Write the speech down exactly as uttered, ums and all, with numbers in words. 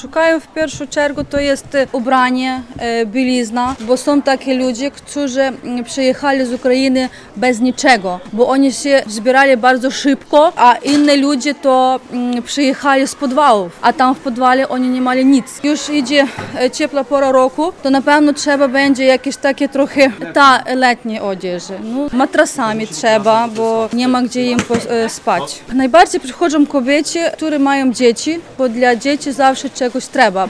Szukają w pierwszą czergu to jest ubranie, bielizna, bo są takie ludzie, którzy przyjechali z Ukrainy bez niczego, bo oni się zbierali bardzo szybko, a inni ludzie to przyjechali z podwałów, a tam w podwale oni nie mieli nic. Już idzie ciepła pora roku, to na pewno trzeba będzie jakieś takie trochę ta letnie odzieży. No, matrasami trzeba, bo nie ma gdzie im spać. Najbardziej przychodzą kobiety, które mają dzieci, bo dla dzieci zawsze czegoś trzeba.